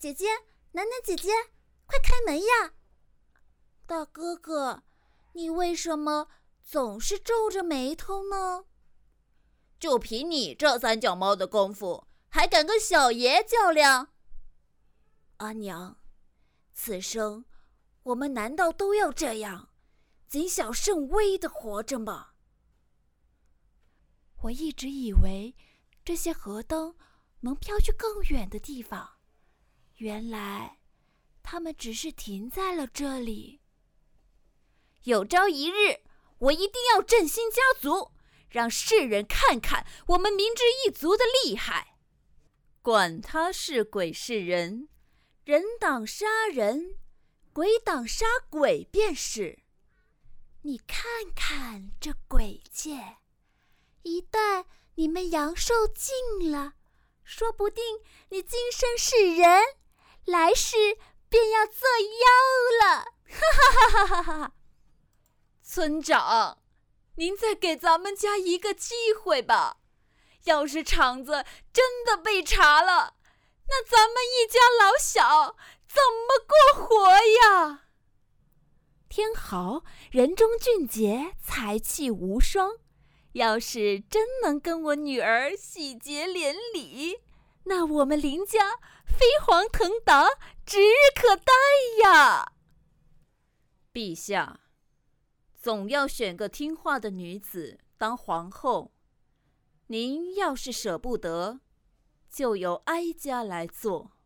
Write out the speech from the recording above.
姐姐，楠楠姐姐，快开门呀！大哥哥，你为什么总是皱着眉头呢？ 就凭你这三脚猫的功夫，还敢跟小爷较量？ 阿娘，此生我们难道都要这样谨小慎微地活着吗？我一直以为这些河灯能飘去更远的地方，原来它们只是停在了这里。 有朝一日，我一定要振兴家族，让世人看看我们明智一族的厉害。管他是鬼是人，人挡杀人，鬼挡杀鬼便是。 你看看这鬼界，一旦你们阳寿尽了，说不定你今生是人，来世便要做妖了。哈哈哈哈哈哈！ 村长，您再给咱们家一个机会吧。要是厂子真的被查了，那咱们一家老小怎么过活呀？ 天豪人中俊杰，才气无双，要是真能跟我女儿喜结连理，那我们林家飞黄腾达，指日可待呀！ 陛下，总要选个听话的女子当皇后。您要是舍不得，就由哀家来做。